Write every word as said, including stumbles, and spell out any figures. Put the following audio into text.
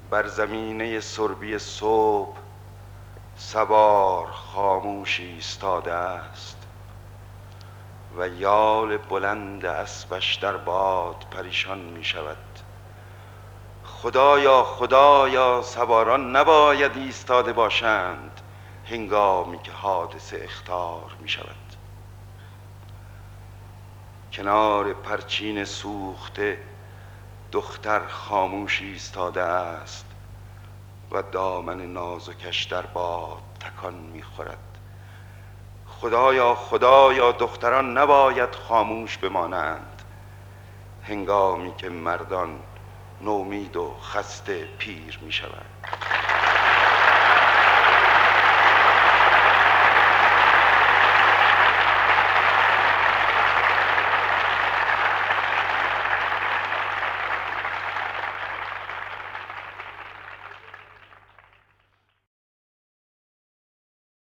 بر زمینه سربی صبح سوار خاموشی ایستاده است و یال بلند اسبش در باد پریشان می شود. خدایا خدایا سواران نباید ایستاده باشند هنگامی که حادثه اخطار می شود. کنار پرچین سوخته دختر خاموشی ایستاده است و دامن نازکش در باد تکان می‌خورد. خدایا خدایا دختران نباید خاموش بمانند هنگامی که مردان نومید و خسته پیر می‌شوند.